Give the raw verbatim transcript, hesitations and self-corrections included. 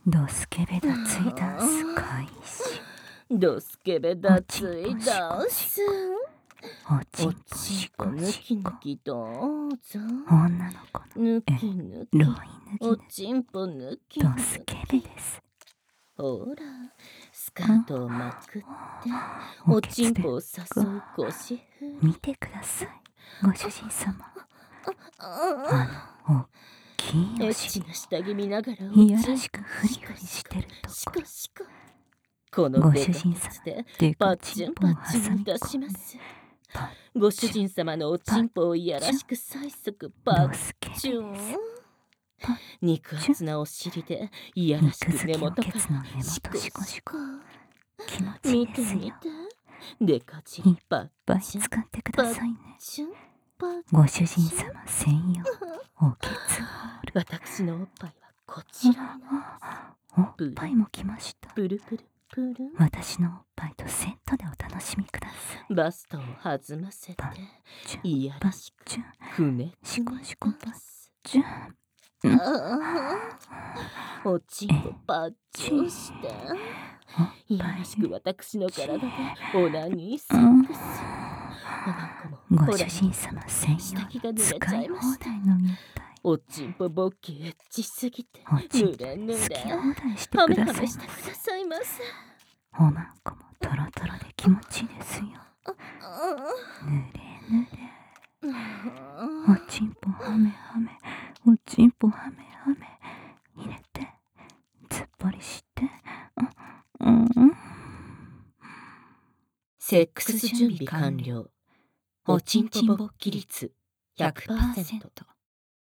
ドスケベだついダンス開始。 ドスケベだついダンス。 おちおんぽしちんぽこぬきぬしこ。 きどうぞ。 女の子のぬきぬき。 ロイ抜おきぬちんぽぬきドぬスケベき。 ですほら、スカートをまくって、おちんぽを誘う腰振り。 見てくださいご主人様。あのおっきいエッお尻チな下着見ながらおいやちんらしくフリフリしてるとしころ。 かしかこのごデカ主人様ケツででパッかちんぽをチンパッチ挟みンいたし込んでますパッご主人様のおちんぽをいやらしく催促パッドスケチュンベですパッ肉厚なお尻でいやらしく根肉付きお元かけつの根らシコ元シコシシココ気持ちいい見ですよて見てデカチいっパッぱいチン使ってくパッださいねチュンパッご主人様専用おけつホール私のおっぱいはこちらになりますおっぱいも来ましたプルプルプルン私のおっぱいとセットでお楽しみくださいバストを弾ませてパッチュンいやらしくチュンくねシコシコパッダンスチュンおちんぽパッチュンしておっいやぱいらしく私の体でオナニーセうんックスおまんこもほらご主人様専用下着が濡れち使い放ゃいました題の肉体おちんぽボッキエッチすぎておちんぽぬれぬれ好き放題してはめくださいはめしてくださいませおまんこもトロトロで気持ちいいですよぬれぬれおちんぽはめはめおちんぽはめはめ入れてつっぽりしてうんうんセックス準備完了おちんぽ勃起率ひゃくパーセント